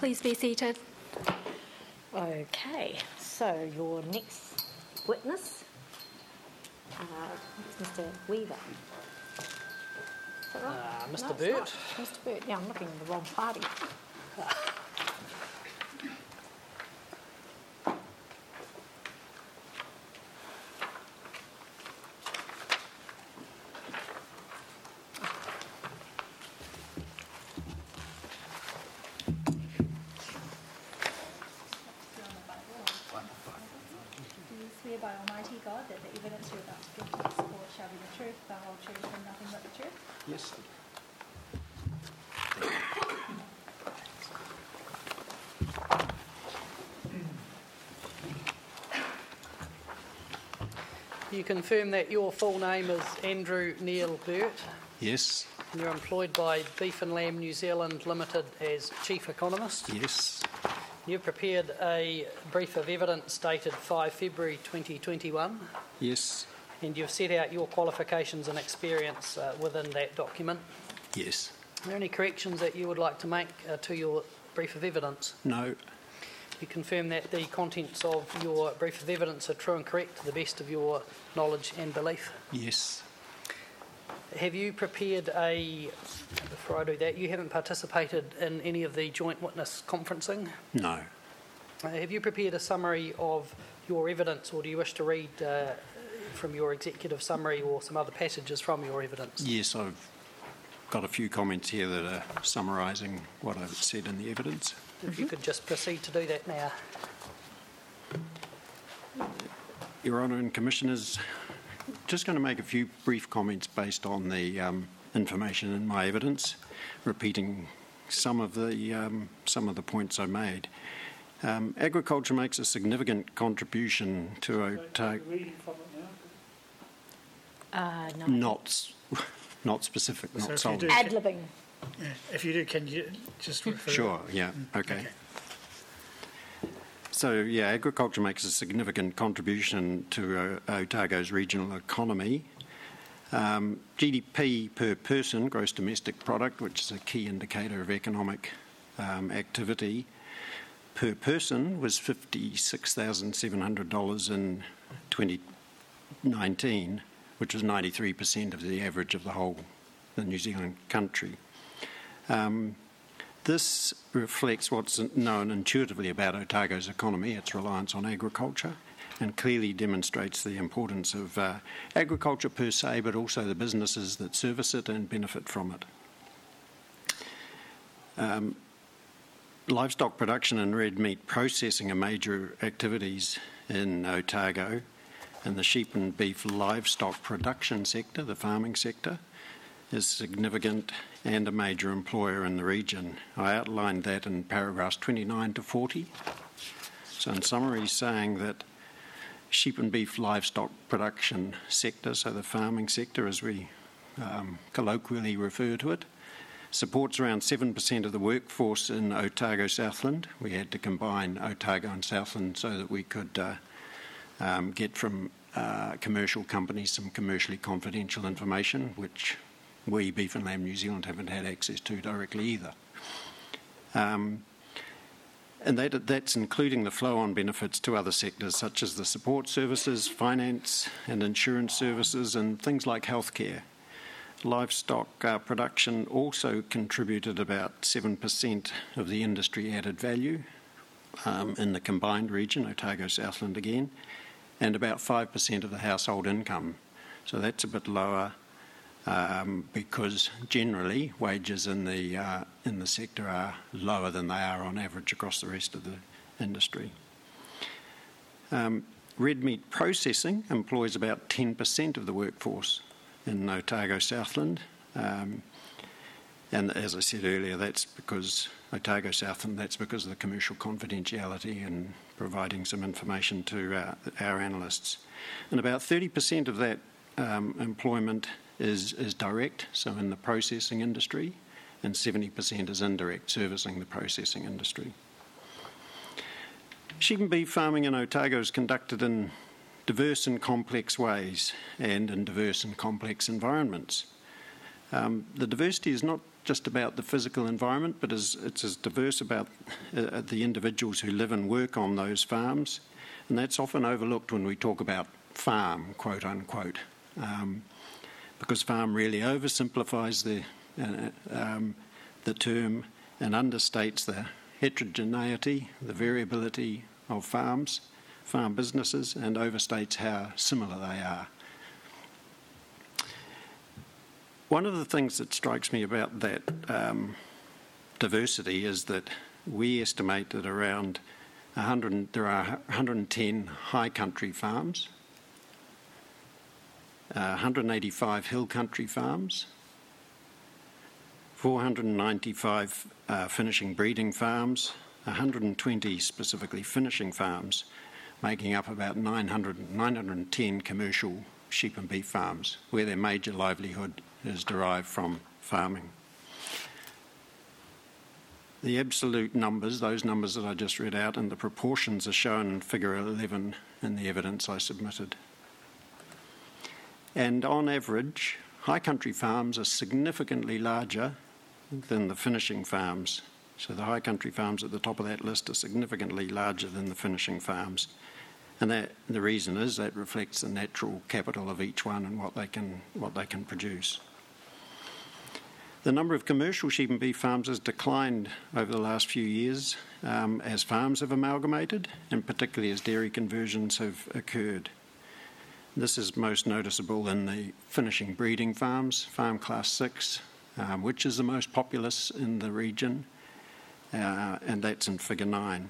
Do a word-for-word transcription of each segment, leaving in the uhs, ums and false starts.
Please be seated. Okay, so your next witness uh, is Mister Weaver. Is that right? Uh, Mister No, it's Burt. not. Mister Burt, yeah, I'm looking at the wrong party. Swear by Almighty God that the evidence you're about to give to this court shall be the truth, the whole truth, and nothing but the truth? Yes. You confirm that your full name is Andrew Neil Burt, Yes, and you're employed by Beef and Lamb New Zealand Limited as Chief Economist. yes, You've prepared a brief of evidence dated five February twenty twenty-one, yes, and you've set out your qualifications and experience uh, within that document. yes. Are there any corrections that you would like to make uh, to your brief of evidence? No, You confirm that the contents of your brief of evidence are true and correct to the best of your knowledge and belief. yes, Have you prepared a, before I do that, you haven't participated in any of the joint witness conferencing. no. Uh, have you prepared a summary of your evidence, or do you wish to read uh, from your executive summary or some other passages from your evidence? Yes, I've got a few comments here that are summarising what I've said in the evidence. If you could just proceed to do that now. Your Honour and Commissioners, just going to make a few brief comments based on the um, information in my evidence, repeating some of the um, some of the points I made. Um, agriculture makes a significant contribution to Otago. Uh, no. Not, s- not specific, So not if you solely. do- Ad-libbing. Yeah. If you do, can you just refer? Sure, yeah, okay. So, yeah, agriculture makes a significant contribution to uh, Otago's regional economy. Um, G D P per person, gross domestic product, which is a key indicator of economic um, activity, per person was fifty-six thousand seven hundred dollars in twenty nineteen, which was ninety-three percent of the average of the whole the New Zealand country. Um, this reflects what's known intuitively about Otago's economy, its reliance on agriculture, and clearly demonstrates the importance of uh, agriculture per se, but also the businesses that service it and benefit from it. Um, livestock production and red meat processing are major activities in Otago, and the sheep and beef livestock production sector, the farming sector, is significant and a major employer in the region. I outlined that in paragraphs twenty-nine to forty. So in summary, saying that sheep and beef livestock production sector, so the farming sector as we um, colloquially refer to it, supports around seven percent of the workforce in Otago Southland. We had to combine Otago and Southland so that we could uh, um, get from uh, commercial companies some commercially confidential information, which we, Beef and Lamb New Zealand, haven't had access to directly either. Um, and that, that's including the flow-on benefits to other sectors such as the support services, finance and insurance services, and things like healthcare. Livestock uh, production also contributed about seven percent of the industry added value um, in the combined region, Otago Southland again, and about five percent of the household income. So that's a bit lower um, because generally wages in the, uh, in the sector are lower than they are on average across the rest of the industry. Um, red meat processing employs about ten percent of the workforce in Otago Southland. Um, and as I said earlier, that's because Otago Southland, that's because of the commercial confidentiality and providing some information to our, our analysts. And about thirty percent of that um, employment is, is direct, so in the processing industry, and seventy percent is indirect, servicing the processing industry. Sheep and beef farming in Otago is conducted in diverse and complex ways and in diverse and complex environments. Um, the diversity is not just about the physical environment, but is, it's as diverse about uh, the individuals who live and work on those farms, and that's often overlooked when we talk about farm, quote unquote, um, because farm really oversimplifies the, uh, um, the term and understates the heterogeneity, the variability of farms, farm businesses, and overstates how similar they are. One of the things that strikes me about that um, diversity is that we estimate that around one hundred, there are one hundred ten high country farms, uh, one hundred eighty-five hill country farms, four hundred ninety-five uh, finishing breeding farms, one hundred twenty specifically finishing farms, making up about nine hundred, nine hundred ten commercial sheep and beef farms, where their major livelihood is derived from farming. The absolute numbers, those numbers that I just read out, and the proportions are shown in figure eleven in the evidence I submitted. And on average, high country farms are significantly larger than the finishing farms. So the high country farms at the top of that list are significantly larger than the finishing farms. And that, the reason is that reflects the natural capital of each one and what they can, what they can produce. The number of commercial sheep and beef farms has declined over the last few years um, as farms have amalgamated, and particularly as dairy conversions have occurred. This is most noticeable in the finishing breeding farms, Farm Class six, um, which is the most populous in the region, uh, and that's in figure nine.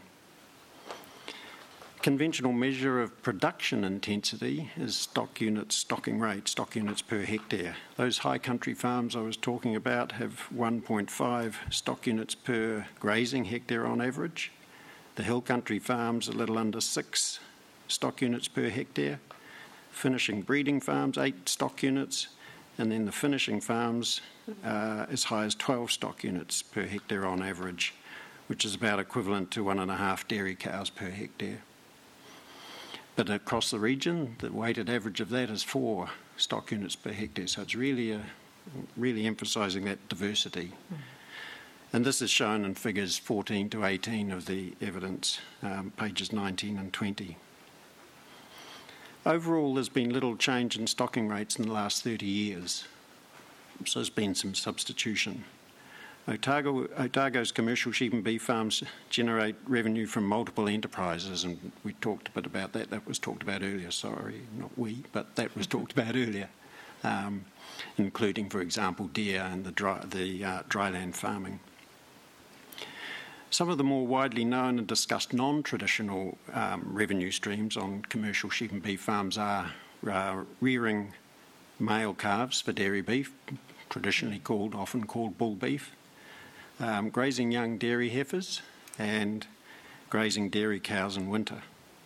Conventional measure of production intensity is stock units, stocking rate, stock units per hectare. Those high country farms I was talking about have one point five stock units per grazing hectare on average. The hill country farms a little under six stock units per hectare. Finishing breeding farms, eight stock units, and then the finishing farms uh, as high as twelve stock units per hectare on average, which is about equivalent to one and a half dairy cows per hectare. But across the region, the weighted average of that is four stock units per hectare. So it's really, a, really emphasising that diversity. Mm. And this is shown in figures fourteen to eighteen of the evidence, um, pages nineteen and twenty. Overall, there's been little change in stocking rates in the last thirty years. So there's been some substitution. Otago, Otago's commercial sheep and beef farms generate revenue from multiple enterprises, and we talked a bit about that. That was talked about earlier, sorry, not we, but that was talked about earlier, um, including, for example, deer and the, dry, the uh, dryland farming. Some of the more widely known and discussed non-traditional um, revenue streams on commercial sheep and beef farms are uh, rearing male calves for dairy beef, traditionally called, often called bull beef, Um, grazing young dairy heifers, and grazing dairy cows in winter.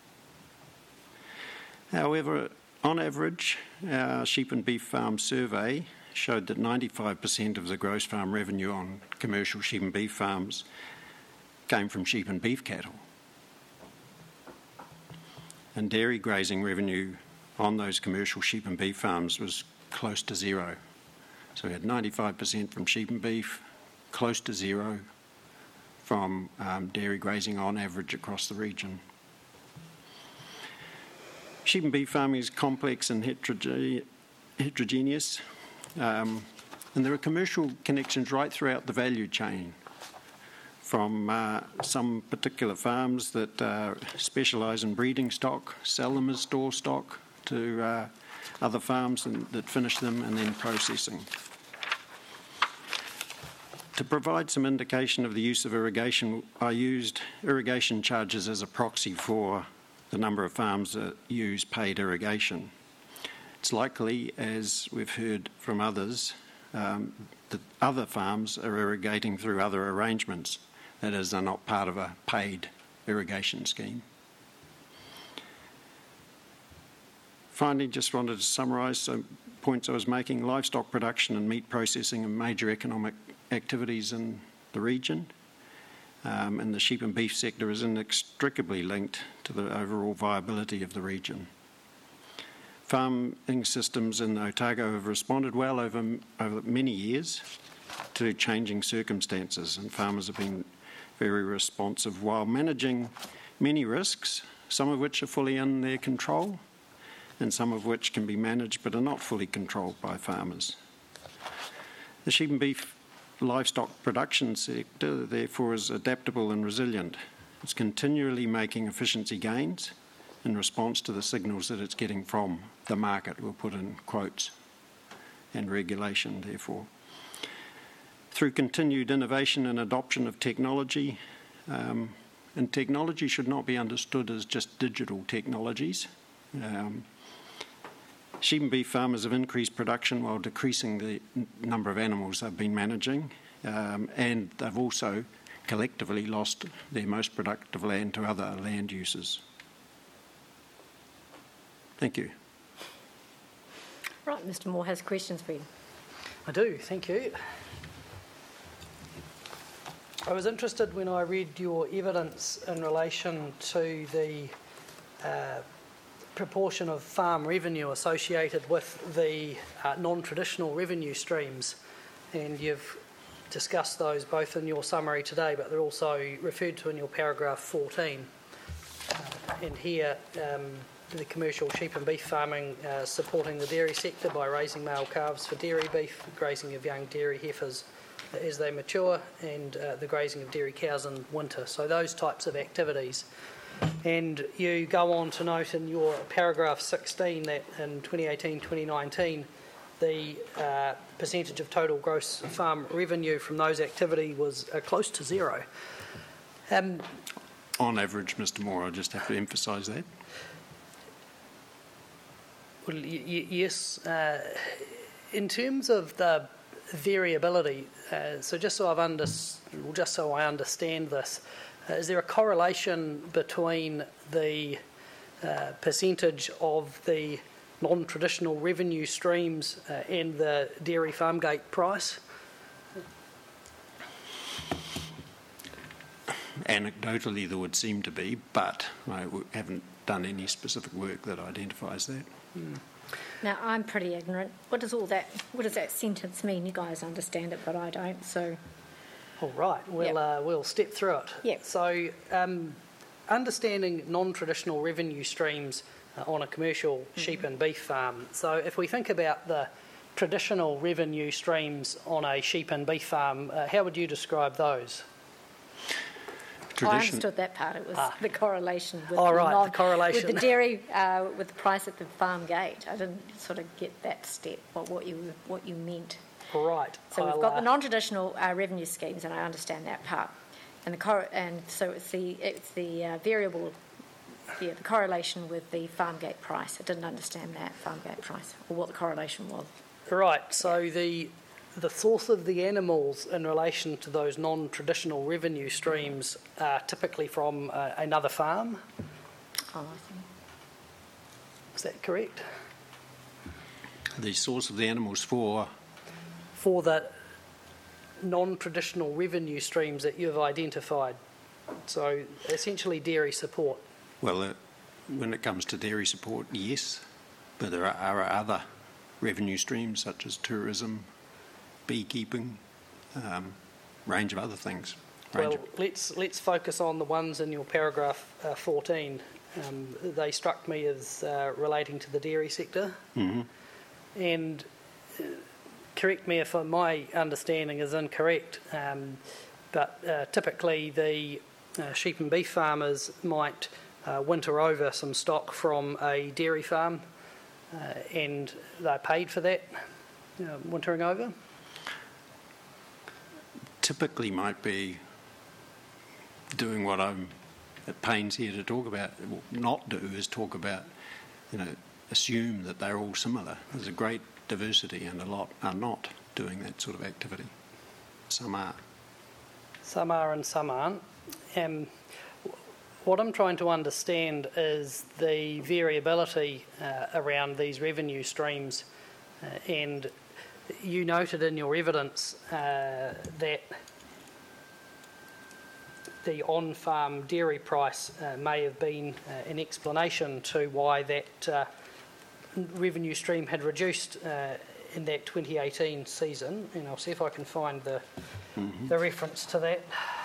However, on average, our sheep and beef farm survey showed that ninety-five percent of the gross farm revenue on commercial sheep and beef farms came from sheep and beef cattle. And dairy grazing revenue on those commercial sheep and beef farms was close to zero. So we had ninety-five percent from sheep and beef, close to zero from um, dairy grazing on average across the region. Sheep and beef farming is complex and heteroge- heterogeneous, um, and there are commercial connections right throughout the value chain, from uh, some particular farms that uh, specialise in breeding stock, sell them as store stock, to uh, other farms and, that finish them and then processing. To provide some indication of the use of irrigation, I used irrigation charges as a proxy for the number of farms that use paid irrigation. It's likely, as we've heard from others, um, that other farms are irrigating through other arrangements. That is, they're not part of a paid irrigation scheme. Finally, just wanted to summarise some points I was making. Livestock production and meat processing are major economic activities in the region, um, and the sheep and beef sector is inextricably linked to the overall viability of the region. farming systems in Otago have responded well over, over many years to changing circumstances, and farmers have been very responsive while managing many risks, some of which are fully in their control and some of which can be managed but are not fully controlled by farmers. The sheep and beef livestock production sector, therefore, is adaptable and resilient. It's continually making efficiency gains in response to the signals that it's getting from the market, we'll put in quotes, and regulation, therefore. Through continued innovation and adoption of technology, um, and technology should not be understood as just digital technologies. Um, sheep and beef farmers have increased production while decreasing the n- number of animals they've been managing, um, and they've also collectively lost their most productive land to other land uses. Thank you. Right, Mister Moore has questions for you. I do, thank you. I was interested when I read your evidence in relation to the uh, proportion of farm revenue associated with the uh, non-traditional revenue streams, and you've discussed those both in your summary today, but they're also referred to in your paragraph fourteen. Uh, and here, um, the commercial sheep and beef farming uh, supporting the dairy sector by raising male calves for dairy beef, grazing of young dairy heifers as they mature, and uh, the grazing of dairy cows in winter. So those types of activities. And you go on to note in your paragraph sixteen that in twenty eighteen twenty nineteen the uh, percentage of total gross farm revenue from those activities was uh, close to zero. Um, On average, Mister Moore, I just have to emphasise that. Well, y- y- yes. Uh, in terms of the variability, uh, so just so I've under, well, just so I understand this, uh, is there a correlation between the uh, percentage of the non-traditional revenue streams uh, and the dairy farm gate price? Anecdotally, there would seem to be, but I w- haven't done any specific work that identifies that. Mm. Now, I'm pretty ignorant. What does all that, what does that sentence mean? You guys understand it, but I don't, so... All right, we'll, Yep. uh, we'll step through it. Yep. So, um, understanding non-traditional revenue streams uh, on a commercial mm-hmm. sheep and beef farm. So, if we think about the traditional revenue streams on a sheep and beef farm, uh, how would you describe those? Oh, I understood that part. It was ah. the correlation with, oh, the, right, non, the correlation. with the dairy, uh, with the price at the farm gate. I didn't sort of get that step, what, what you what you meant. Right. So I'll, we've got uh, the non-traditional uh, revenue schemes, and I understand that part. And the cor- and so it's the it's the uh, variable, yeah, the correlation with the farm gate price. I didn't understand that farm gate price or what the correlation was. Right. So yeah. the the source of the animals in relation to those non-traditional revenue streams are typically from uh, another farm. Oh, I see. Is that correct? The source of the animals for? For the non-traditional revenue streams that you've identified. So essentially dairy support. Well, uh, when it comes to dairy support, yes, but there are, are other revenue streams such as tourism, beekeeping, um, range of other things. Range Well, of... let's let's focus on the ones in your paragraph uh, fourteen. Um, they struck me as uh, relating to the dairy sector. Mm-hmm. And uh, correct me if my understanding is incorrect, um, but uh, typically the uh, sheep and beef farmers might uh, winter over some stock from a dairy farm, uh, and they're paid for that, uh, wintering over. Typically might be doing what I'm at pains here to talk about, well, not do is talk about, you know, assume that they're all similar. There's a great diversity and a lot are not doing that sort of activity. Some are. Some are and some aren't. Um, what I'm trying to understand is the variability uh, around these revenue streams, uh, and you noted in your evidence uh, that the on-farm dairy price uh, may have been uh, an explanation to why that uh, revenue stream had reduced uh, in that twenty eighteen season, and I'll see if I can find the, mm-hmm. the reference to that.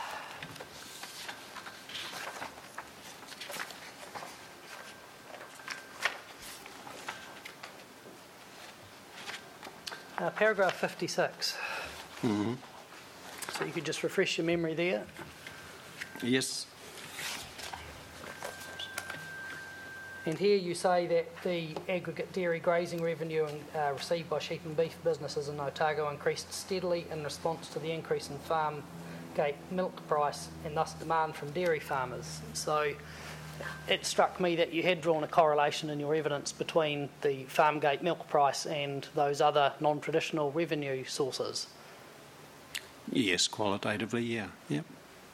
Uh, paragraph fifty-six. Mm-hmm. So you could just refresh your memory there. Yes. And here you say that the aggregate dairy grazing revenue uh, received by sheep and beef businesses in Otago increased steadily in response to the increase in farm gate milk price and thus demand from dairy farmers. So it struck me that you had drawn a correlation in your evidence between the farm gate milk price and those other non-traditional revenue sources. Yes, qualitatively, yeah. Yep.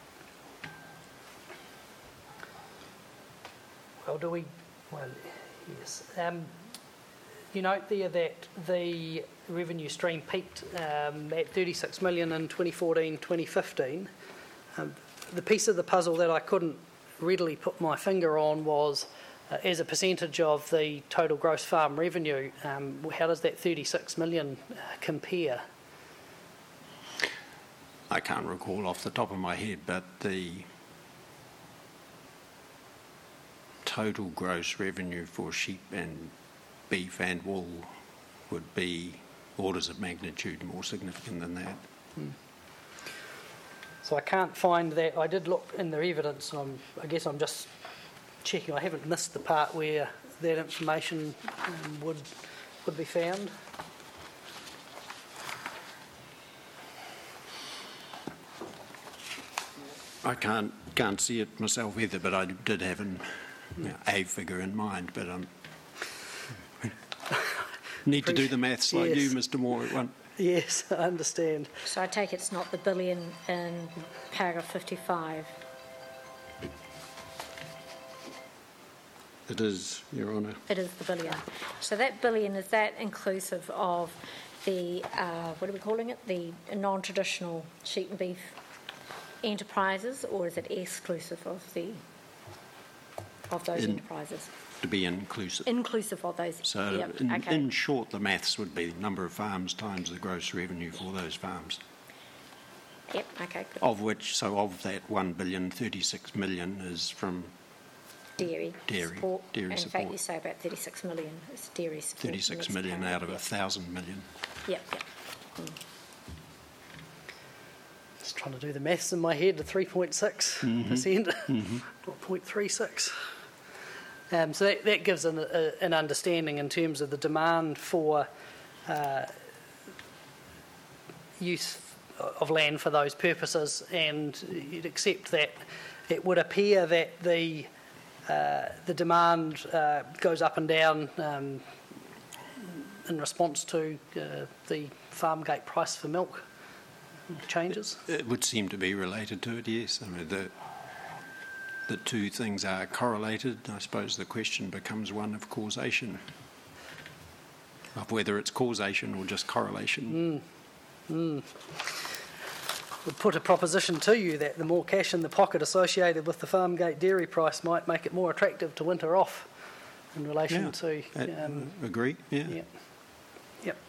Well, do we... Well, yes. Um, you note there that the revenue stream peaked um, at thirty-six million in twenty fourteen twenty fifteen. Um, the piece of the puzzle that I couldn't readily put my finger on was, uh, as a percentage of the total gross farm revenue, um, how does that thirty-six million uh, compare? I can't recall off the top of my head, but the total gross revenue for sheep and beef and wool would be orders of magnitude more significant than that. Hmm. So I can't find that. I did look in the evidence. I'm, I guess I'm just checking. I haven't missed the part where that information um, would would be found. I can't can't see it myself either, but I did have an, you know, a figure in mind, but I need to do the maths like yes. you, Mister Moore, at one. Yes, I understand. So I take it's not the billion in paragraph fifty-five. It is, Your Honour. It is the billion. So that billion, is that inclusive of the, uh, what are we calling it, the non-traditional sheep and beef enterprises, or is it exclusive of the of those In, enterprises? To be inclusive. Inclusive of those. So, yep. in, okay. in short, the maths would be the number of farms times the gross revenue for those farms. Yep. Okay. Good. Of which, so of that one billion, thirty-six million is from dairy. Dairy. Support. Dairy in support. fact, you say about thirty-six million is dairy support. thirty-six million out of a yep. thousand million. Yep. Yep. Mm. Just trying to do the maths in my head. The three point six percent, Mm-hmm. zero point three six. Um, so that, that gives an, a, an understanding in terms of the demand for uh, use of land for those purposes, and you'd accept that it would appear that the uh, the demand uh, goes up and down um, in response to uh, the farm gate price for milk changes. It would seem to be related to it, yes. I mean, the the two things are correlated. I suppose the question becomes one of causation, of whether it's causation or just correlation. Mm. Mm. Would put a proposition to you that the more cash in the pocket associated with the farm gate dairy price might make it more attractive to winter off in relation Yeah, to... I Um, agree, yeah. yeah. Yep.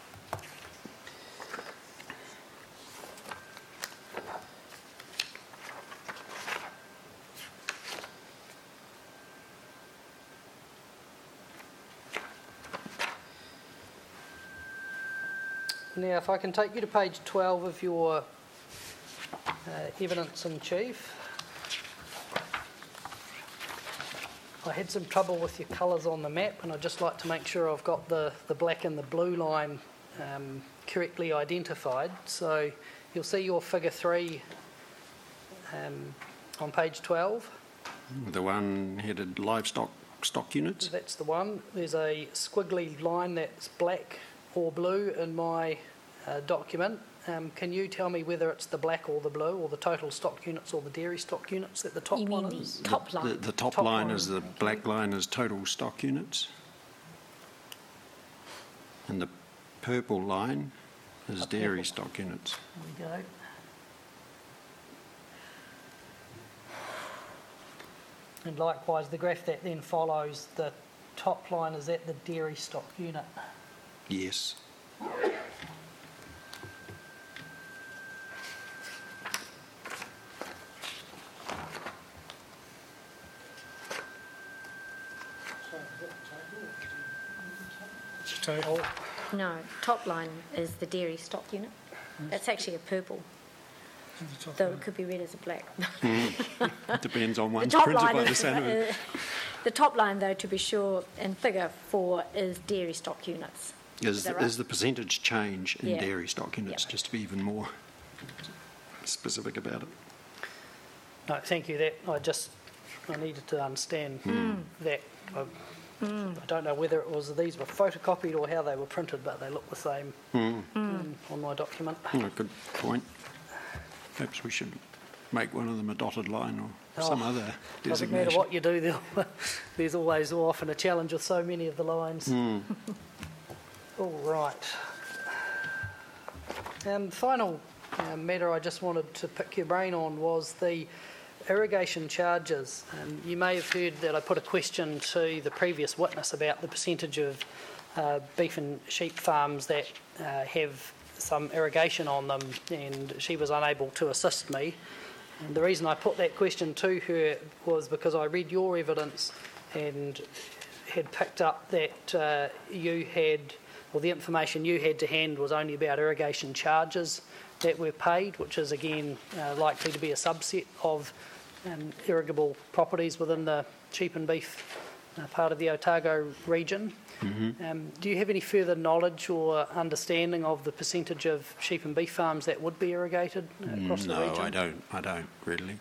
Now, if I can take you to page twelve of your uh, evidence in chief. I had some trouble with your colours on the map, and I'd just like to make sure I've got the, the black and the blue line um, correctly identified. So you'll see your figure three um, on page twelve. The one headed livestock stock units. That's the one. There's a squiggly line that's black or blue in my uh, document. Um, can you tell me whether it's the black or the blue, or the total stock units or the dairy stock units that the top You mean one the is? top line? The, the top, Top line line, is the thank black line is total stock units. And the purple line is A dairy purple. stock units. There we go. And likewise, the graph that then follows the top line, is that the dairy stock unit? Yes. Total. No, top line is the dairy stock unit. That's actually a purple, in the top though line. it could be read as a black. It depends on The one's top printed line, by the is, sound of it. uh, the top line, though, to be sure, in figure four, is dairy stock units. Is, that right? is the percentage change in Yeah. dairy stock units, Yep. just to be even more specific about it. No, thank you. That I just I needed to understand that. I, I don't know whether it was these were photocopied or how they were printed, but they look the same um, on my document. Oh, good point. Perhaps we should make one of them a dotted line or some Oh, other Doesn't matter designation. what you do, there'll- there's always or often a challenge with so many of the lines. All right. Um, final uh, matter I just wanted to pick your brain on was the irrigation charges. Um, you may have heard that I put a question to the previous witness about the percentage of uh, beef and sheep farms that uh, have some irrigation on them, and she was unable to assist me. And the reason I put that question to her was because I read your evidence and had picked up that uh, you had, or the information you had to hand was only about irrigation charges that were paid, which is again uh, likely to be a subset of um, irrigable properties within the sheep and beef uh, part of the Otago region. Mm-hmm. Um, do you have any further knowledge or understanding of the percentage of sheep and beef farms that would be irrigated uh, across the No, region? I don't. I don't really.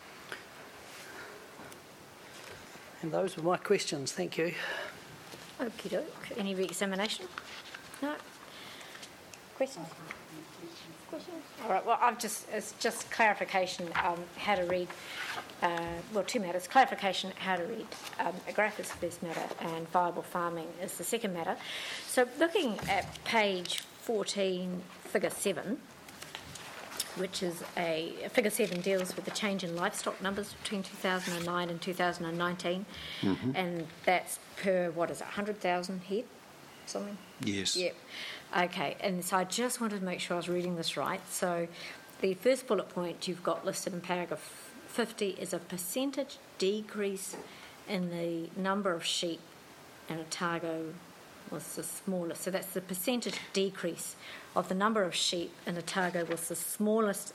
And those were my questions. Thank you. Okie doke. Any re-examination? No? Questions? Questions? All right, well, I've just, it's just clarification um, how to read, uh, well, two matters. Clarification how to read um, a graph is the first matter and viable farming is the second matter. So looking at page fourteen, figure seven, which is a, figure seven deals with the change in livestock numbers between two thousand nine and two thousand nineteen, and that's per, what is it, one hundred thousand head, something? Yes. Yep. Okay, and so I just wanted to make sure I was reading this right. So the first bullet point you've got listed in paragraph fifty is a percentage decrease in the number of sheep, and Otago was the smallest. So that's the percentage decrease of the number of sheep, and Otago was the smallest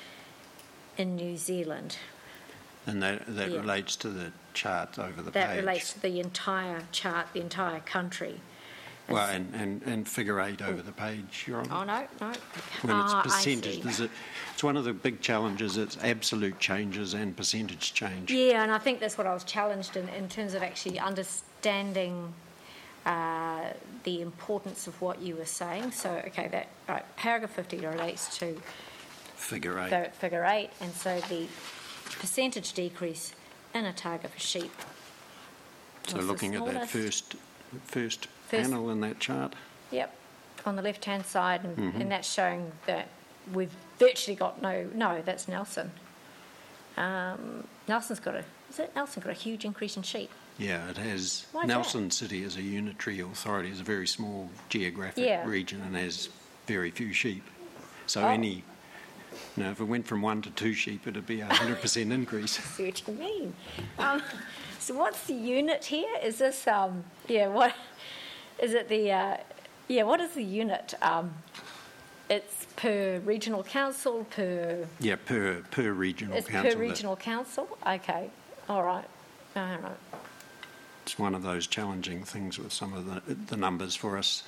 in New Zealand. And that, that Yeah. relates to the chart over the That page. relates to the entire chart, the entire country. And Well, s- and, and, and figure eight over the page, Your Honour. Oh, no, no. When it's Ah, I percentage, see. there's a, it's one of the big challenges, it's absolute changes and percentage change. Yeah, and I think that's what I was challenged in, in terms of actually understanding uh, the importance of what you were saying. So, okay, that right, paragraph fifty relates to Figure eight. the figure eight, and so the percentage decrease in Otago for sheep. So was the looking at that smallest. first, first First- panel in that chart. Yep, on the left-hand side, and, Mm-hmm. and that's showing that we've virtually got no, no, that's Nelson. Um, Nelson's got a, is it Nelson got a huge increase in sheep? Yeah, it has. Why is Nelson City is a unitary authority, is a very small geographic Yeah. region and has very few sheep. So Oh. any, you know, if it went from one to two sheep, it'd be a hundred percent increase. See what you mean. Um, so what's the unit here? Is this, um, yeah, what, is it the, uh, yeah, what is the unit? Um, it's per regional council, per, Yeah, per per regional it's council. per that- regional council? Okay, all right, all right. It's one of those challenging things with some of the the numbers for us.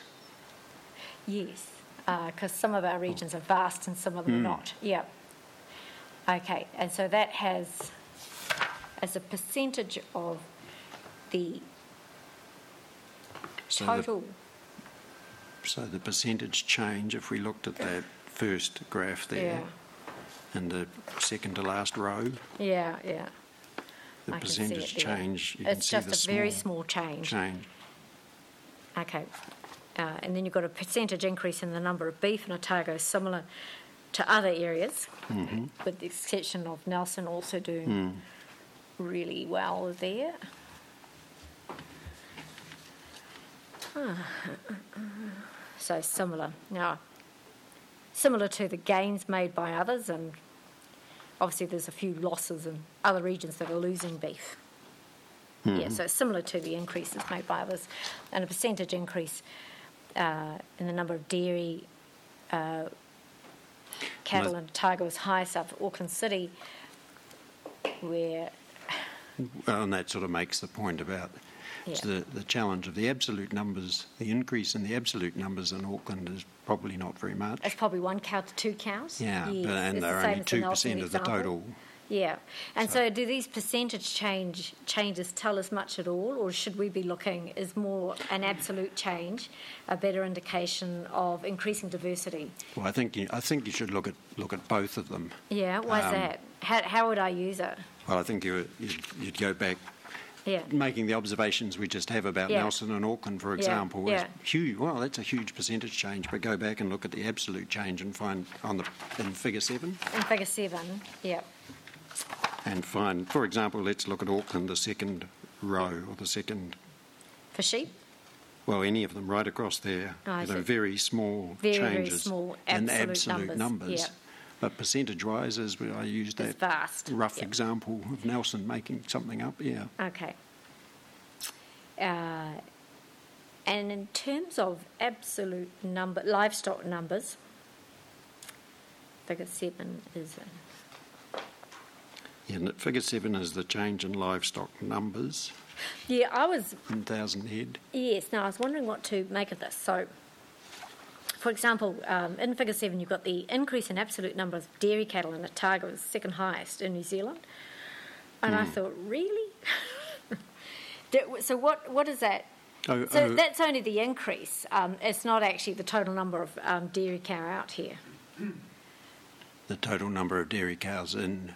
Yes, because some of our regions are vast and some of them are not. Yeah. Okay, and so that has, as a percentage of the So total, The, so the percentage change, if we looked at that first graph there, yeah, and the second to last row, yeah, yeah. the I can see it percentage there. change, you can It's see just the a very small small change. change. Okay. Uh, and then you've got a percentage increase in the number of beef in Otago, similar to other areas, Mm-hmm. with the exception of Nelson also doing Mm. really well there. So similar. Now, similar to the gains made by others, and obviously there's a few losses in other regions that are losing beef. Mm-hmm. Yeah, so it's similar to the increases made by others, and a percentage increase uh, in the number of dairy uh, cattle well, in Otago was high south of Auckland City, where... Well, and that sort of makes the point about Yeah. the, the challenge of the absolute numbers, the increase in the absolute numbers in Auckland is probably not very much. It's probably one cow to two cows. Yeah, Yes, but, and it's the they're same only as the two Nelson percent of the example. total. Yeah, and so, So- do these percentage change changes tell us much at all, or should we be looking, is more an absolute change a better indication of increasing diversity? Well, I think you, I think you should look at look at both of them. Yeah, why is Um, that? How, how would I use it? Well, I think you, you'd, you'd go back, Yeah, making the observations we just have about Yeah. Nelson and Auckland, for Yeah, example, was yeah. huge. Well, that's a huge percentage change, but go back and look at the absolute change and find on the in figure seven in figure seven, yeah, and find, for example, let's look at Auckland, the second row or the second, for sheep, well, any of them right across there. Oh, I you know, see. very small very, very changes small in absolute, absolute numbers. Yeah, But percentage-wise, as we- I used it's that vast. rough Yeah. example of Nelson making something up, yeah. Okay. Uh, and in terms of absolute number, livestock numbers, figure seven is in. Yeah, and figure seven is the change in livestock numbers Yeah, I was, in thousand head. yes, now I was wondering what to make of this. So, for example, um, in figure seven, you've got the increase in absolute number of dairy cattle in Otago is second highest in New Zealand. And I thought, really? Do- so what, what is that? Oh, So oh, that's only the increase. Um, it's not actually the total number of um, dairy cow out here. the total number of dairy cows in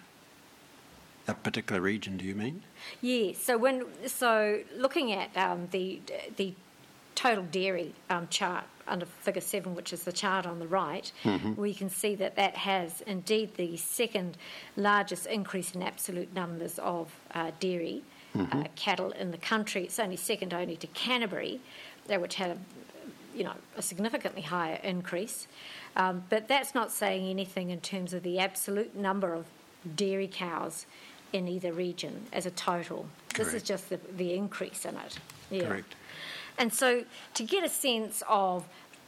a particular region, do you mean? Yes. So when so looking at um, the the total dairy um, chart under figure seven, which is the chart on the right, we can see that that has indeed the second largest increase in absolute numbers of uh, dairy uh, cattle in the country. It's only second only to Canterbury, uh, which had a, you know, a significantly higher increase. Um, but that's not saying anything in terms of the absolute number of dairy cows in either region as a total. This is Correct. just the, the increase in it. Yeah. Correct. And so to get a sense of,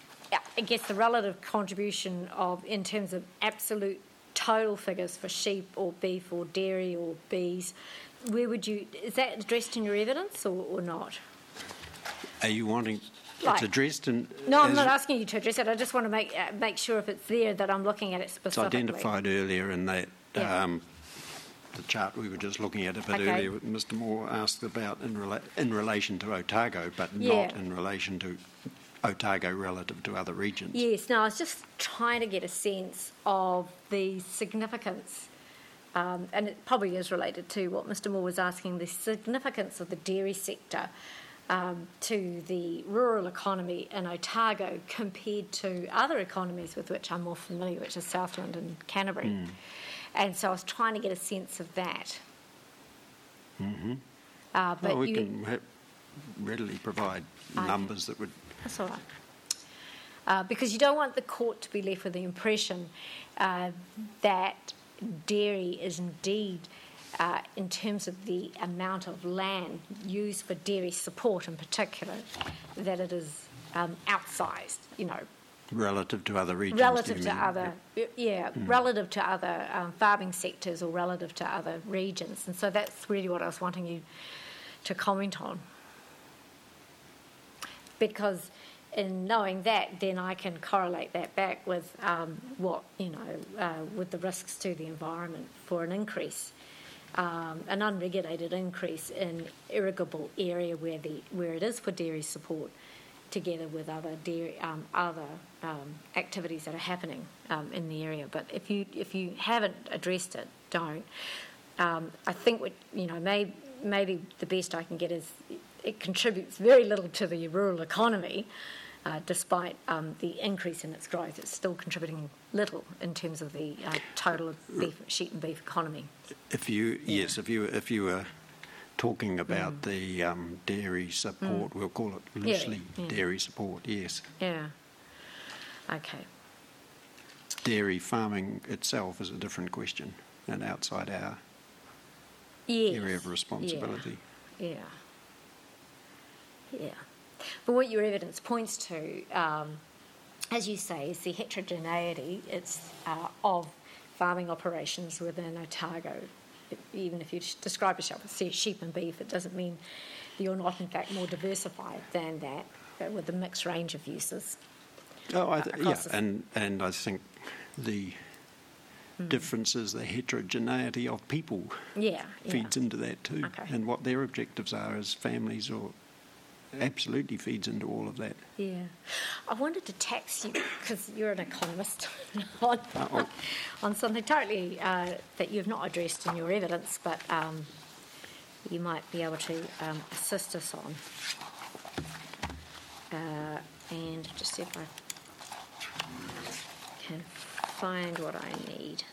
I guess, the relative contribution of, in terms of absolute total figures for sheep or beef or dairy or bees, where would you, is that addressed in your evidence or, or not? Are you wanting, Right. it's addressed in... No, I'm as not asking you to address it. I just want to make uh, make sure if it's there that I'm looking at it It's specifically. identified earlier in that, Yeah. um, the chart we were just looking at a bit Okay. earlier, Mister Moore asked about in, rela- in relation to Otago, but Yeah. not in relation to Otago relative to other regions. Yes, no, I was just trying to get a sense of the significance, um, and it probably is related to what Mister Moore was asking, the significance of the dairy sector um, to the rural economy in Otago compared to other economies with which I'm more familiar, which is Southland and Canterbury. Mm. And so I was trying to get a sense of that. Mm-hmm. Uh, but Well, we you, can ha- readily provide Okay. numbers that would... That's all right. Uh, because you don't want the court to be left with the impression uh, that dairy is indeed, uh, in terms of the amount of land used for dairy support in particular, that it is um, outsized, you know, Relative to other regions, do relative you to mean? other, yeah, relative to other um, farming sectors or relative to other regions. And so that's really what I was wanting you to comment on. Because in knowing that, then I can correlate that back with um, what, you know, uh, with the risks to the environment for an increase, um, an unregulated increase in irrigable area where the where it is for dairy support, together with other dairy, um, other um, activities that are happening um, in the area. But if you if you haven't addressed it, don't. Um, I think what you know, may, maybe the best I can get is it contributes very little to the rural economy, uh, despite um, the increase in its growth. It's still contributing little in terms of the uh, total of beef, sheep and beef economy. If you, yes, if you if you were talking about the um, dairy support. We'll call it loosely yeah. dairy support, yes. Yeah. Okay. Dairy farming itself is a different question and outside our Yes. area of responsibility. Yeah. Yeah. But what your evidence points to, um, as you say, is the heterogeneity it's, uh, of farming operations within Otago. It, even if you describe yourself as sheep and beef, it doesn't mean that you're not, in fact, more diversified than that, but with a mixed range of uses. Oh, I th- uh, yeah, the... and, and I think the mm. difference is the heterogeneity of people yeah, feeds yeah. into that too, okay. and what their objectives are as families or absolutely feeds into all of that. Yeah. I wanted to tax you, because you're an economist, on, Uh-oh. on something totally uh, that you've not addressed in your evidence, but um, you might be able to um, assist us on. Uh, and just see if I can find what I need.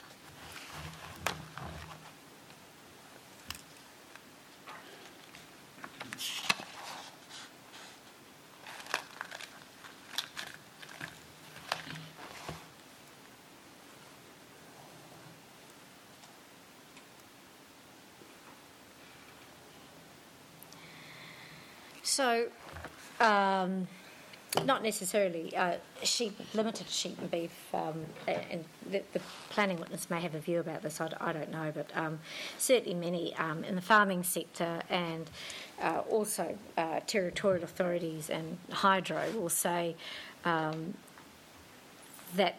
So, um, not necessarily uh, sheep, limited sheep and beef, um, and the, the planning witness may have a view about this, I, I don't know, but um, certainly many um, in the farming sector and uh, also uh, territorial authorities and hydro will say um, that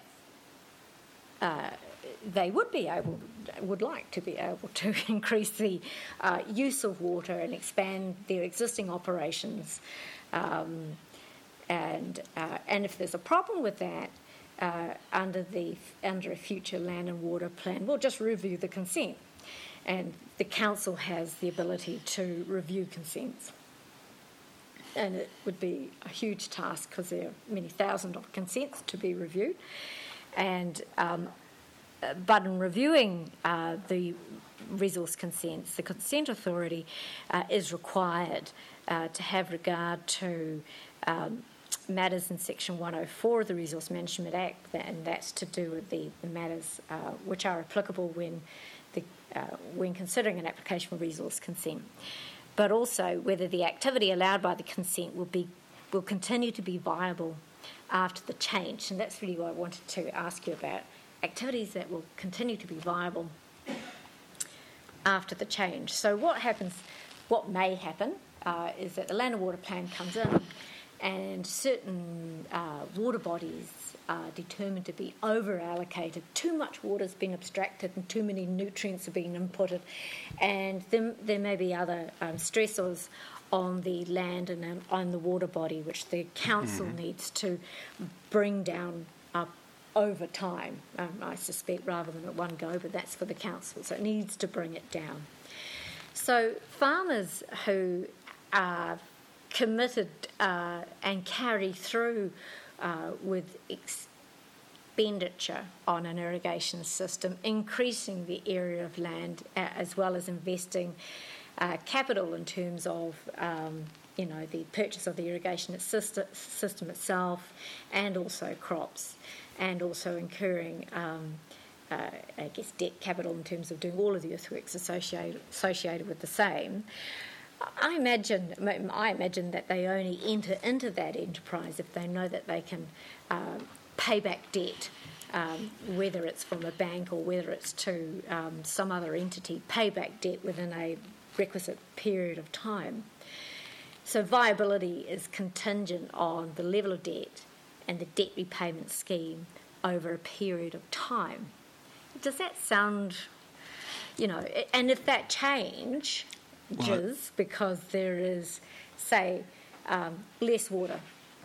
uh, they would be able, would like to be able to increase the uh, use of water and expand their existing operations. Um, and uh, and if there's a problem with that, uh, under the under a future land and water plan, we'll just review the consent. And the council has the ability to review consents. And it would be a huge task because there are many thousand of consents to be reviewed. And um, but in reviewing uh, the resource consents, the consent authority uh, is required uh, to have regard to um, matters in Section one oh four of the Resource Management Act, and that's to do with the, the matters uh, which are applicable when the uh, when considering an application for resource consent, but also whether the activity allowed by the consent will be will continue to be viable after the change. And that's really what I wanted to ask you about. Activities that will continue to be viable after the change. So what happens, what may happen uh, is that the land and water plan comes in and certain uh, water bodies are determined to be over-allocated. Too much water has been abstracted and too many nutrients are being inputted, and then there may be other um, stressors on the land and on the water body which the council mm. needs to bring down up over time, um, I suspect, rather than at one go, but that's for the council, so it needs to bring it down. So farmers who are committed uh, and carry through uh, with expenditure on an irrigation system, increasing the area of land uh, as well as investing uh, capital in terms of um, you know, the purchase of the irrigation system, system itself, and also crops, and also incurring, um, uh, I guess, debt capital in terms of doing all of the earthworks associated associated with the same. I imagine, I imagine that they only enter into that enterprise if they know that they can uh, pay back debt, um, whether it's from a bank or whether it's to um, some other entity, pay back debt within a requisite period of time. So viability is contingent on the level of debt and the debt repayment scheme over a period of time. Does that sound, you know, and if that change Well, because there is, say, um, less water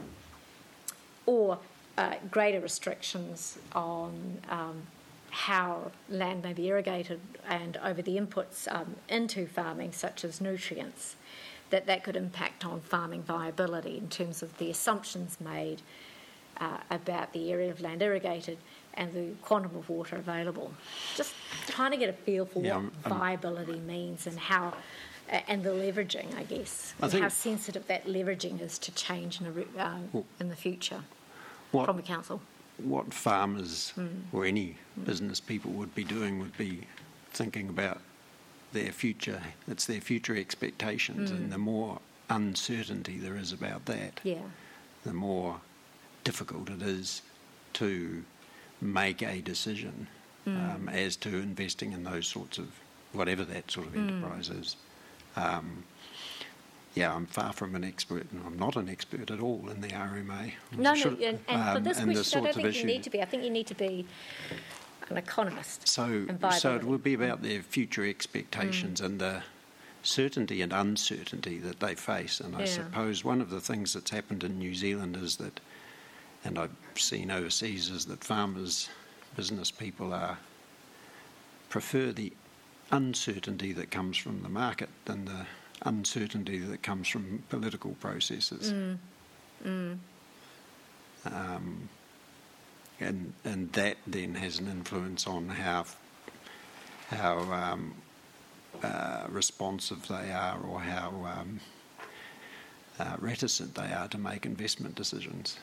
or uh, greater restrictions on um, how land may be irrigated and over the inputs um, into farming, such as nutrients, that that could impact on farming viability in terms of the assumptions made uh, about the area of land irrigated and the quantum of water available. Just trying to get a feel for Yeah, what I'm- I'm- viability means and how uh, and the leveraging, I guess, I and think- how sensitive that leveraging is to change in, a, re- uh, Well, in the future What, from the council. what farmers or any business people would be doing would be thinking about their future. It's their future expectations, and the more uncertainty there is about that, Yeah. the more difficult it is to make a decision um, as to investing in those sorts of, whatever that sort of enterprise is. Um, yeah, I'm far from an expert, and I'm not an expert at all in the R M A. No, Should- no, and, and for um, this and the question, I sorts don't of think you issues- need to be. I think you need to be an economist. So, and so it viability. would be about their future expectations and the certainty and uncertainty that they face. And I Yeah. suppose one of the things that's happened in New Zealand is that, and I've seen overseas, is that farmers, business people are prefer the uncertainty that comes from the market than the uncertainty that comes from political processes. Mm. Mm. Um, and and that then has an influence on how how um, uh, responsive they are, or how um, uh, reticent they are to make investment decisions.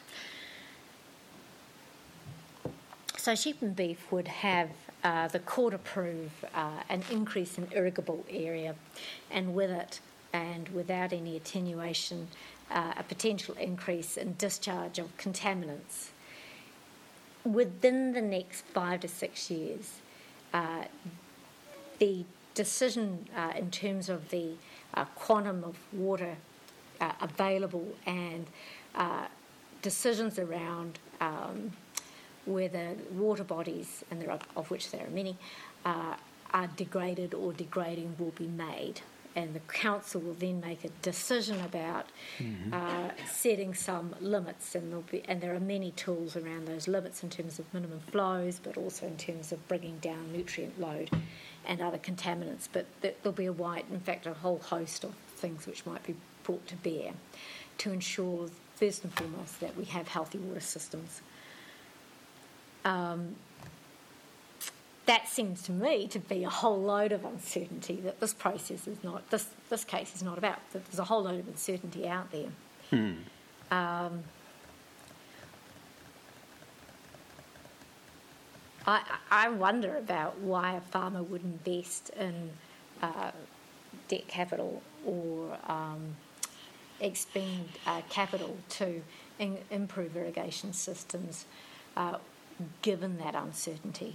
So sheep and beef would have uh, the court approve uh, an increase in irrigable area, and with it, and without any attenuation, uh, a potential increase in discharge of contaminants. Within the next five to six years, uh, the decision uh, in terms of the uh, quantum of water uh, available and uh, decisions around um, whether water bodies, and there are, of which there are many, uh, are degraded or degrading will be made. And the council will then make a decision about mm-hmm. uh, setting some limits, and there'll be, and there are many tools around those limits in terms of minimum flows, but also in terms of bringing down nutrient load and other contaminants. But there'll be a wide, in fact, a whole host of things which might be brought to bear to ensure, first and foremost, that we have healthy water systems. Um, That seems to me to be a whole load of uncertainty that this process is not, this, this case is not about. That there's a whole load of uncertainty out there. Hmm. Um, I, I wonder about why a farmer would invest in uh, debt capital or um, expend uh, capital to in, improve irrigation systems, uh, given that uncertainty.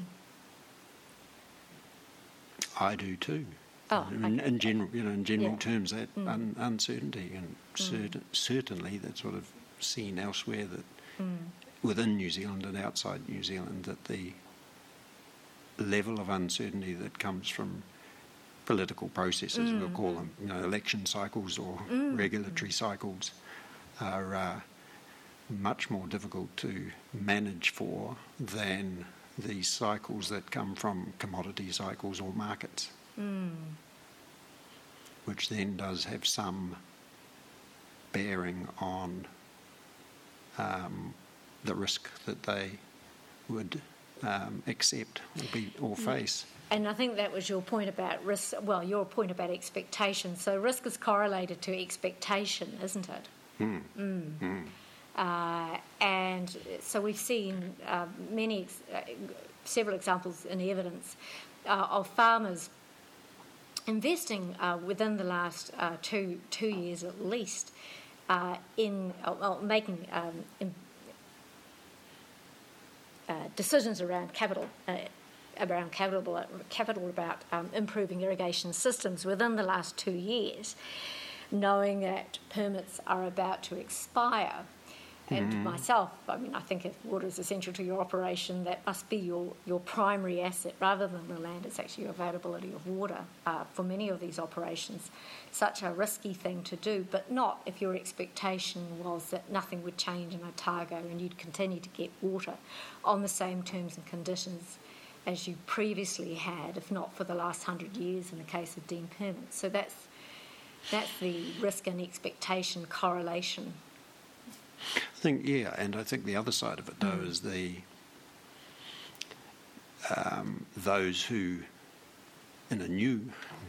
I do too. Oh, in, okay. in general, you know, in general Yeah. terms, that Mm. un, uncertainty, and Mm. certain, certainly that's sort of seen elsewhere, that Mm. within New Zealand and outside New Zealand, that the level of uncertainty that comes from political processes, Mm. we'll call them, you know, election cycles or Mm. regulatory cycles, are uh, much more difficult to manage for than the cycles that come from commodity cycles or markets, Mm. which then does have some bearing on um, the risk that they would um, accept or, be, or face. And I think that was your point about risk, well, your point about expectation. So risk is correlated to expectation, isn't it? Mm. Mm. Mm. Uh, and so we've seen uh, many, ex- uh, several examples in evidence uh, of farmers investing uh, within the last uh, two two years at least uh, in uh, well, making um, in, uh, decisions around capital. Uh, around capital, capital about um, improving irrigation systems within the last two years, knowing that permits are about to expire. And Mm. myself, I mean, I think if water is essential to your operation, that must be your, your primary asset rather than the land. It's actually your availability of water uh, for many of these operations. Such a risky thing to do, but not if your expectation was that nothing would change in Otago and you'd continue to get water on the same terms and conditions as you previously had, if not for the last hundred years in the case of deemed permits. So that's, that's the risk and expectation correlation. I think, yeah, and I think the other side of it, though, Mm. is the um, those who, in a new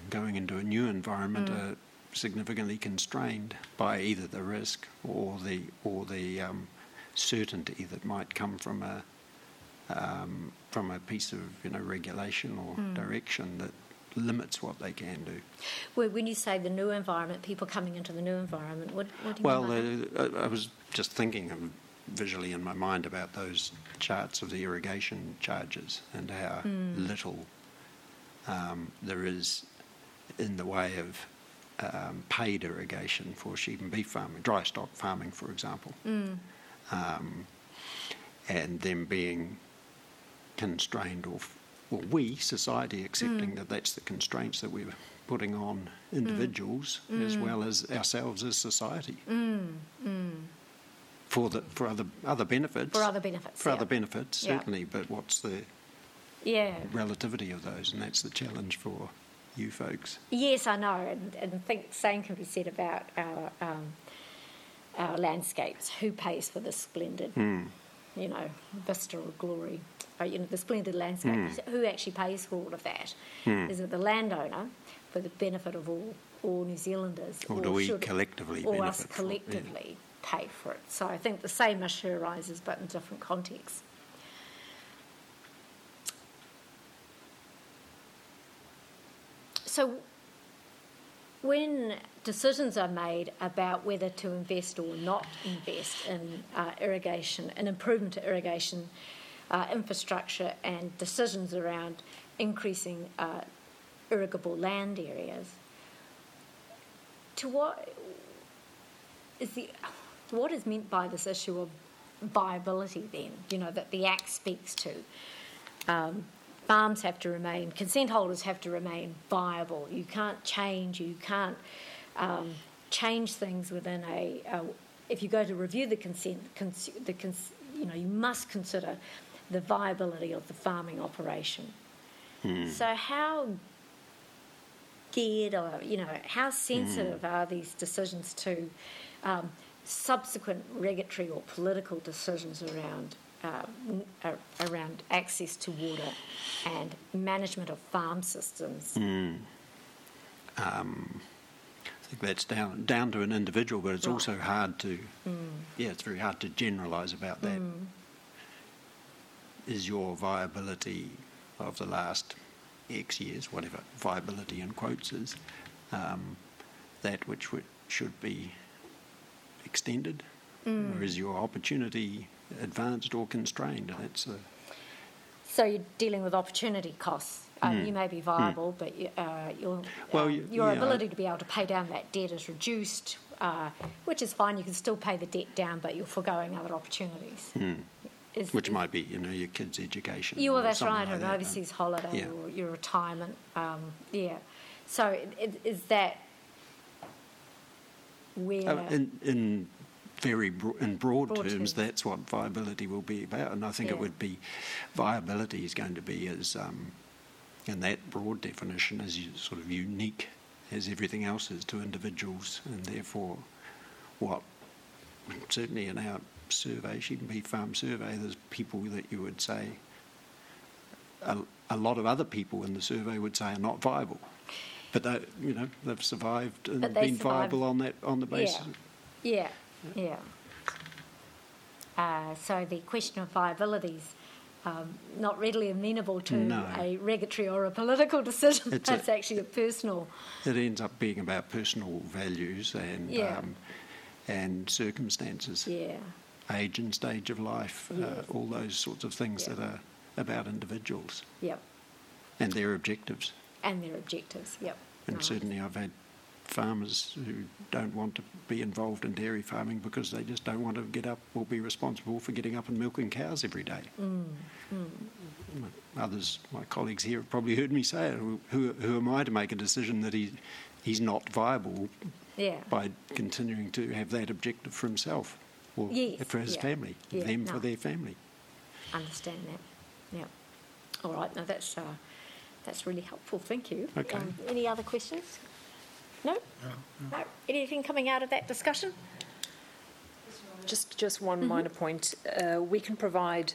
going into a new environment mm. are significantly constrained by either the risk or the or the um, certainty that might come from a um, from a piece of you know regulation or mm. direction that limits what they can do. Well, when you say the new environment, people coming into the new environment, what, what do you well, mean by uh, I was just thinking of visually in my mind about those charts of the irrigation charges and how mm. little um, there is in the way of um, paid irrigation for sheep and beef farming, dry stock farming, for example, mm. um, and them being constrained or well, we, society, accepting mm. that that's the constraints that we're putting on individuals mm. as well as ourselves as society. Mm. Mm. For the for other other benefits. For other benefits. For yeah. other benefits, yeah. certainly. But what's the yeah. relativity of those? And that's the challenge for you folks. Yes, I know, and, and I think the same can be said about our um, our landscapes. Who pays for this splendid, mm. you know, vista of glory? Uh, you know, the splendid landscape. Mm. Who actually pays for all of that? Mm. Is it the landowner for the benefit of all, all New Zealanders? Or, or do we collectively or benefit us collectively for it, yeah. pay for it? So I think the same issue arises but in different contexts. So when decisions are made about whether to invest or not invest in uh, irrigation, an improvement to irrigation Uh, infrastructure and decisions around increasing uh, irrigable land areas. To what is the what is meant by this issue of viability? Then you know that the Act speaks to. Um, farms have to remain, consent holders have to remain viable. You can't change. You can't um, change things within a. a. If you go to review the consent, cons, the cons, you know you must consider the viability of the farming operation. Mm. So how geared or, you know, how sensitive mm. are these decisions to um, subsequent regulatory or political decisions around uh, around access to water and management of farm systems? Mm. Um, I think that's down down to an individual, but it's right. also hard to, mm. yeah, it's very hard to generalise about that. Mm. Is your viability of the last X years, whatever viability in quotes is, um, that which w- should be extended, mm. or is your opportunity advanced or constrained? That's a so you're dealing with opportunity costs. Uh, mm. You may be viable, mm. but you, uh, your well, um, you, your yeah, ability to be able to pay down that debt is reduced, uh, which is fine. You can still pay the debt down, but you're foregoing other opportunities. Mm. Is, Which is, might be, you know, your kids' education. Yeah, well, that's right, like an that, overseas holiday yeah. or your retirement. Um, yeah. So it, is that where... Uh, in, in very bro- in broad, broad terms, terms, that's what viability will be about. And I think yeah. it would be, viability is going to be as, um, in that broad definition, as sort of unique as everything else is to individuals. And therefore, what, certainly in our survey, Sheep and Beef Farm survey, there's people that you would say, a, a lot of other people in the survey would say are not viable, but they, you know, they've survived and they been survived. viable on that on the basis. Yeah, yeah, yeah. Uh, so the question of viability is um, not readily amenable to no. a regulatory or a political decision. It's, it's a, actually a personal. It ends up being about personal values and yeah. um, and circumstances. Yeah. Age and stage of life, yes. uh, all those sorts of things yep. that are about individuals. Yep. And their objectives. And their objectives, yep. And right. certainly I've had farmers who don't want to be involved in dairy farming because they just don't want to get up or be responsible for getting up and milking cows every day. Mm. Mm. Others, my colleagues here have probably heard me say it. Who, who am I to make a decision that he, he's not viable yeah. by continuing to have that objective for himself? Or yes, for his yeah. family, yeah, them no. for their family. Understand that. Yeah. All right. No, that's uh, that's really helpful. Thank you. Okay. Um, any other questions? No? No. No. Anything coming out of that discussion? Just, just one mm-hmm. minor point. Uh, we can provide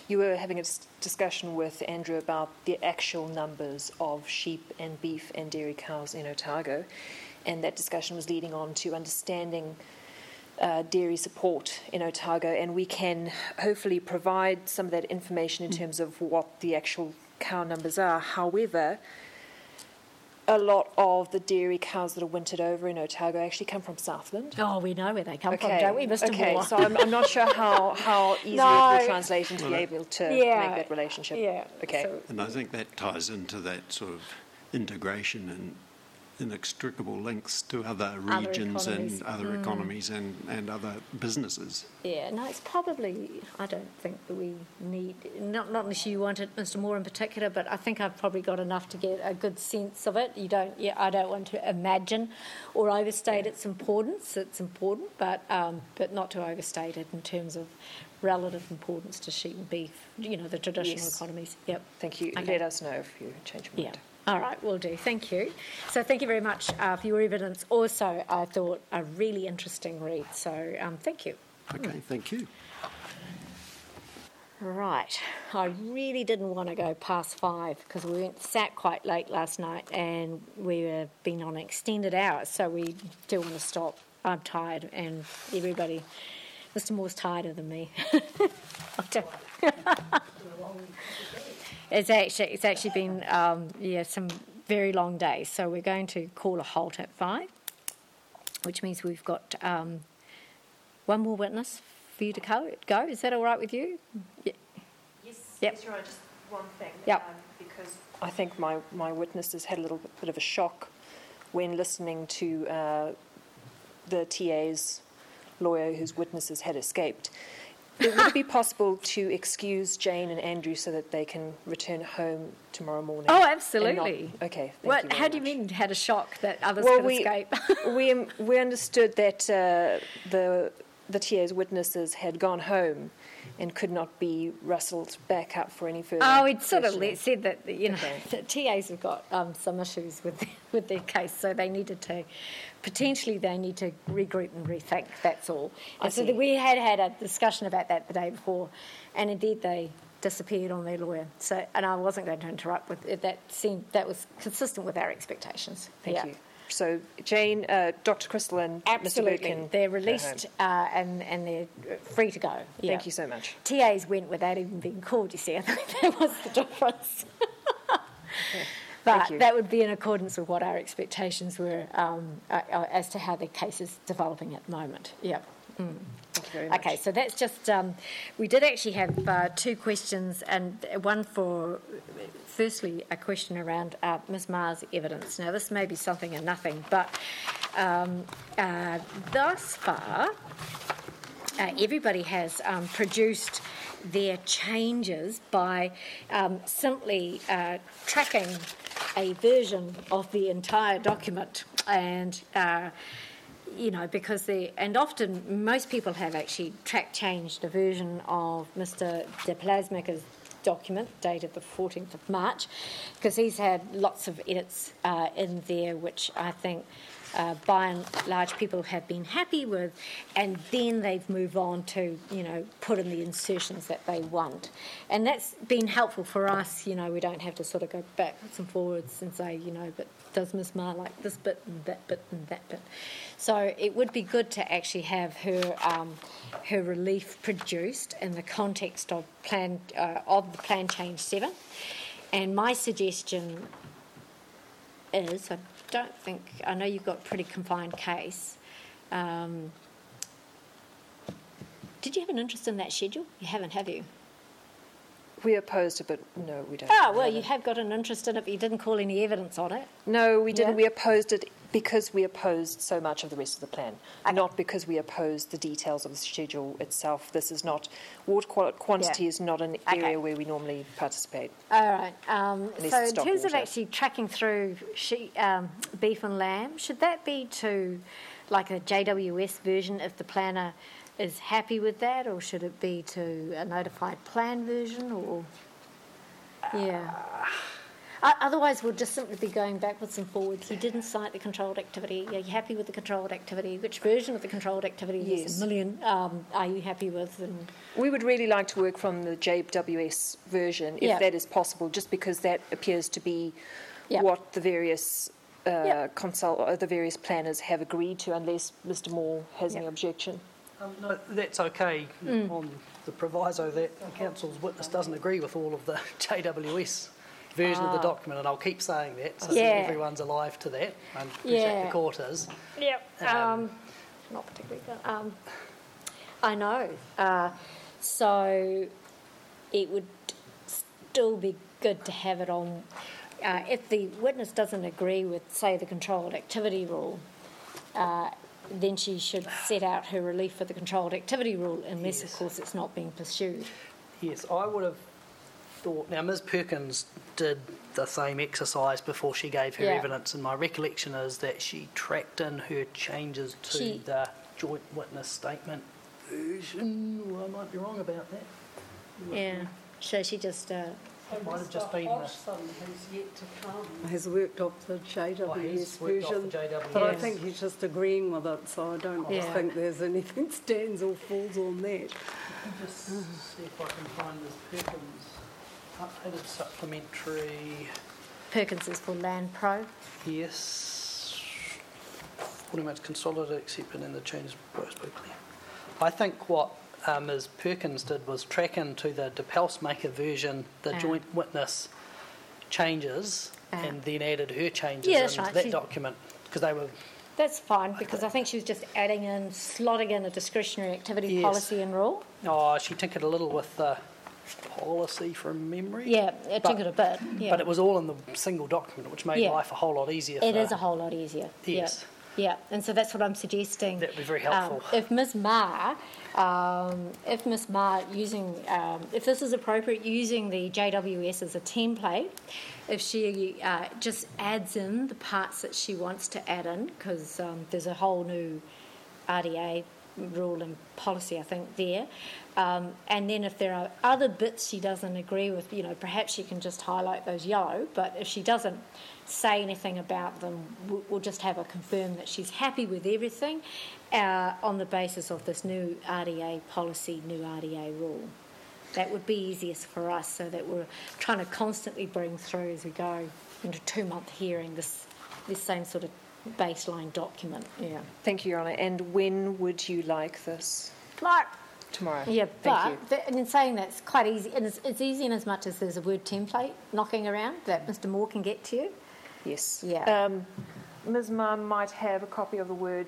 you were having a dis- discussion with Andrew about the actual numbers of sheep and beef and dairy cows in Otago, and that discussion was leading on to understanding uh, dairy support in Otago, and we can hopefully provide some of that information in terms of what the actual cow numbers are. However, a lot of the dairy cows that are wintered over in Otago actually come from Southland. Oh, we know where they come Okay, from, don't we, Mister okay. Moore? So I'm, I'm not sure how, how easily No. it will translate into be able to Yeah. make that relationship. Yeah. Okay. So- And I think that ties into that sort of integration and inextricable links to other Other regions economies. and other economies and, and other businesses. Yeah, no, it's probably, I don't think that we need, not, not unless you want it, Mister Moore in particular, but I think I've probably got enough to get a good sense of it. You don't, yeah, I don't want to imagine or overstate its importance. It's important, but um, but not to overstate it in terms of relative importance to sheep and beef, you know, the traditional Yes. economies. Yep. Thank you. Okay. Let us know if you change your Yeah. mind. All right, will do. Thank you. So thank you very much uh, for your evidence. Also, I thought a really interesting read. So um, thank you. Okay, thank you. Right. I really didn't want to go past five because we went, sat quite late last night and we were been on extended hours. So we do want to stop. I'm tired and everybody, Mister Moore's tireder than me. I'll tell- It's actually it's actually been um, yeah some very long days. So we're going to call a halt at five, which means we've got um, one more witness for you to go. Go. Is that all right with you? Yeah. Yes, Yep. Mister Ryan, just one thing. Yep. Um, because I think my, my witnesses had a little bit of a shock when listening to uh, the T A's lawyer whose witnesses had escaped. Would it be possible to excuse Jane and Andrew so that they can return home tomorrow morning? Oh, and not- absolutely. okay. Thank What? you very How do you much. mean had a shock that others Well, could we, escape? we we understood that uh, the the T A's witnesses had gone home and could not be rustled back up for any further. Oh, it sort of questioning. let, said that, you know, Okay. the T As have got um, some issues with with their case, so they needed to, potentially they need to regroup and rethink, that's all. I And so see. that we had had a discussion about that the day before, and indeed they disappeared on their lawyer. So, and I wasn't going to interrupt with it. That seemed, that was consistent with our expectations. Thank Yeah. you. So, Jane, uh, Doctor Crystal and Absolutely. Mister Birkin. They're go released home. uh, and, and they're free to go. Yeah. Thank you so much. T As went without even being called, you see. I think that was the difference. But Thank you. that would be in accordance with what our expectations were um, uh, uh, as to how the case is developing at the moment. Yeah. Thank you very much. Okay, so that's just, um, we did actually have uh, two questions, and one for, firstly, a question around uh, Miz Ma's evidence. Now, this may be something and nothing, but um, uh, thus far, uh, everybody has um, produced their changes by um, simply uh, tracking a version of the entire document and uh, you know, because they, and often most people have actually track changed a version of Mister De Plasmaker's document dated the fourteenth of March, because he's had lots of edits uh, in there, which I think uh, by and large people have been happy with, and then they've moved on to, you know, put in the insertions that they want. And that's been helpful for us, you know, we don't have to sort of go backwards and forwards and say, you know, but does Miss Ma like this bit and that bit and that bit? So it would be good to actually have her um, her relief produced in the context of plan uh, of the plan change seven. And my suggestion is, I don't think, I know you've got a pretty confined case. Um, did you have an interest in that schedule? You haven't, have you? We opposed it, but no, we don't. Oh, well, you haven't. have got an interest in it, but you didn't call any evidence on it. No, we didn't. Yeah? We opposed it because we opposed so much of the rest of the plan, Okay. not because we opposed the details of the schedule itself. This is not, water qual- quantity Yeah. is not an Okay. area where we normally participate. All right. Um, At least so, it's in stock terms of water. actually tracking through she, um, beef and lamb, should that be to like a J W S version if the planner is happy with that, or should it be to a notified plan version? Or yeah, O- Otherwise, we'll just simply be going backwards and forwards. You didn't cite the controlled activity. Are you happy with the controlled activity? Which version of the controlled activity? There's Yes. a million. Um, are you happy with? And We would really like to work from the J W S version, if Yeah. that is possible, just because that appears to be Yeah. what the various uh, Yeah. consult uh, the various planners have agreed to, unless Mister Moore has any Yeah. objection. Um, no, that's okay Mm. on the proviso that the council's witness doesn't agree with all of the J W S version of the Ah. document, and I'll keep saying that so Yeah. that everyone's alive to that, and appreciate Yeah. the court is. Yep. Um, Um, not particularly. Good. Um, I know. Uh, so it would still be good to have it on. Uh, if the witness doesn't agree with, say, the controlled activity rule, uh, then she should set out her relief for the controlled activity rule, unless, Yes. of course, it's not being pursued. Yes, I would have thought. Now, Miz Perkins did the same exercise before she gave her Yeah. evidence, and my recollection is that she tracked in her changes to She- the joint witness statement version. Well, I might be wrong about that. Yeah. So she just. Uh, It might have just been the. Hodgson, who's yet to come, has worked off the J Oh, W S he's worked off the version, J W S. but I Yes. think he's just agreeing with it, so I don't Yeah. think there's anything stands or falls on that. Let me just see if I can find this Perkins updated supplementary. Perkins is for Land Pro. Yes. Pretty much consolidated, accepted, and the changes proposed by clear. I think what um, Miz Perkins did was track into the De Pelsmaker version the Ah. joint witness changes, Ah. and then added her changes Yeah, that's into right. that She- document because they were. That's fine, because I think she was just adding in, slotting in a discretionary activity Yes. policy and rule. Oh, she tinkered a little with the policy from memory. Yeah, it But- tinkered a bit. Yeah. But it was all in the single document, which made Yeah. life a whole lot easier. It for, is a whole lot easier. Yes. Yeah. Yeah, and so that's what I'm suggesting. That would be very Um, helpful. if Miz Ma, um, if Miz Ma using, um, if this is appropriate, using the J W S as a template, if she uh, just adds in the parts that she wants to add in, because um, there's a whole new R D A rule and policy, I think, there. Um, and then if there are other bits she doesn't agree with, you know, perhaps she can just highlight those yellow. But if she doesn't say anything about them, we'll, we'll just have her confirm that she's happy with everything uh, on the basis of this new R D A policy, new R D A rule. That would be easiest for us, so that we're trying to constantly bring through as we go into two-month hearing this this same sort of baseline document. Yeah. Thank you, Your Honour. And when would you like this? Like, Tomorrow. yeah, Thank you. but th- and in saying that, it's quite easy, and it's, it's easy in as much as there's a word template knocking around that Mister Moore can get to you. Yes. Yeah. Um, Miz Ma might have a copy of the Word.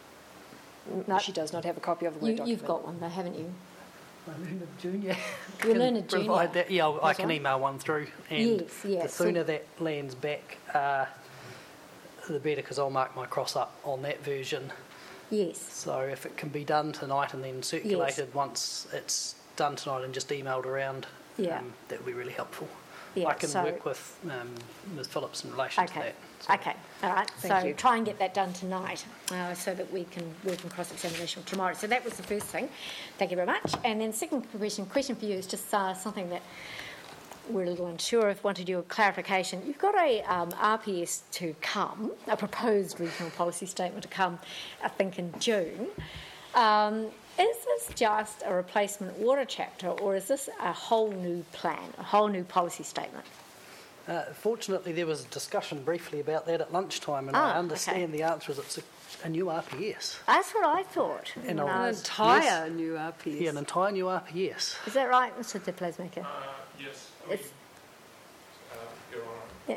No. She does not have a copy of the Word You, document. you've got one though, haven't you? My Learned Junior. Your can Learned Junior. provide that. Yeah, I That's can right. email one through, and Yes, yeah, the so- sooner that lands back, uh, the better, because I'll mark my cross up on that version. Yes. So if it can be done tonight and then circulated once it's done tonight and just emailed around, Yeah. um, that would be really helpful. Yeah, I can so- work with um, Miz Phillips in relation to Okay. that. So- Okay. All right. Thank so you. try and get that done tonight, uh, so that we can work in cross-examination tomorrow. So that was the first thing. Thank you very much. And then second question, question for you is just uh, something that we're a little unsure of. Wanted your clarification. You've got a um, R P S to come, a proposed regional policy statement to come, I think in June. Um, is this just a replacement water chapter, or is this a whole new plan, a whole new policy statement? Uh, fortunately, there was a discussion briefly about that at lunchtime, and Ah, I okay. understand the answer is it's a, a new R P S. That's what I thought. And when I'll- I An was- entire new R P S. Yeah, an entire new R P S. Is that right, Mister De Plasmaker? Uh, yes, I mean, It's- uh, Your Honour, Yeah. um,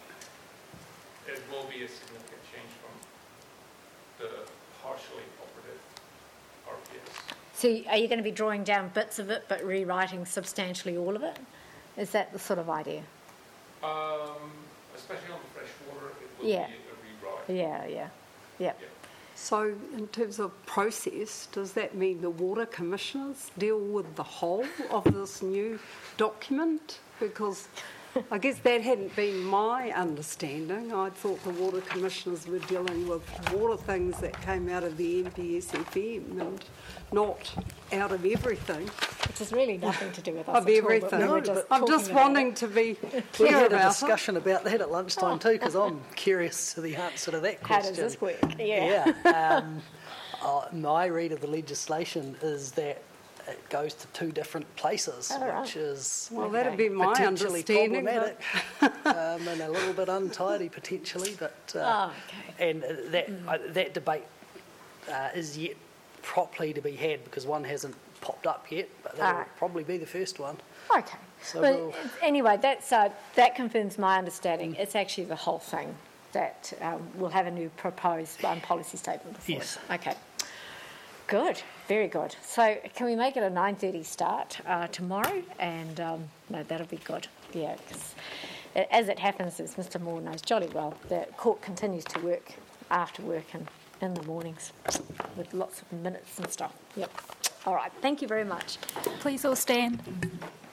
it will be a significant change from the partially operative R P S. So are you going to be drawing down bits of it but rewriting substantially all of it? Is that the sort of idea? Um, especially on the fresh water, it will Yeah. be a rewrite. Yeah, yeah, yeah. Yeah. So in terms of process, does that mean the water commissioners deal with the whole of this new document? Because I guess that hadn't been my understanding. I thought the water commissioners were dealing with water things that came out of the N P S F M and not out of everything. Which has really nothing to do with us Of at all, everything. but we were No, just I'm talking just about wanting it. to be We clear had a about it. discussion about that at lunchtime too, because I'm curious to the answer to that How question. does this work? Yeah. Yeah. Um, uh, my read of the legislation is that it goes to two different places, Oh, right. which is Well, Okay. that'd be my potentially understanding. problematic But um, and a little bit untidy potentially. But uh, Oh, okay. and uh, that uh, that debate uh, is yet properly to be had because one hasn't popped up yet, but that'll Alright. probably be the first one. Okay. So But we'll- anyway, that's, uh, that confirms my understanding. It's actually the whole thing that um, we'll have a new proposed um, policy statement before. Yes. Okay. Good. Very good. So can we make it a nine thirty start uh, tomorrow? And um, no, that'll be good. Yeah, because as it happens, as Mister Moore knows jolly well, the court continues to work after work and in the mornings with lots of minutes and stuff. Yep. All right. Thank you very much. Please all stand.